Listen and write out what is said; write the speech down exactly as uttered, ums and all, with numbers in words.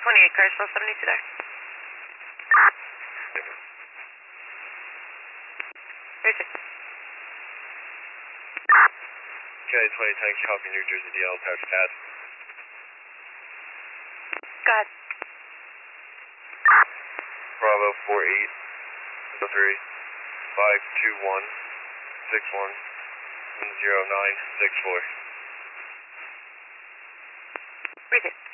twenty-eight, car still seventy-two there. thirty-six. Okay, twenty ten, copy New Jersey D L, touch pad. Go ahead. Bravo four eight, three, five two one, six one, zero nine six four. Receive.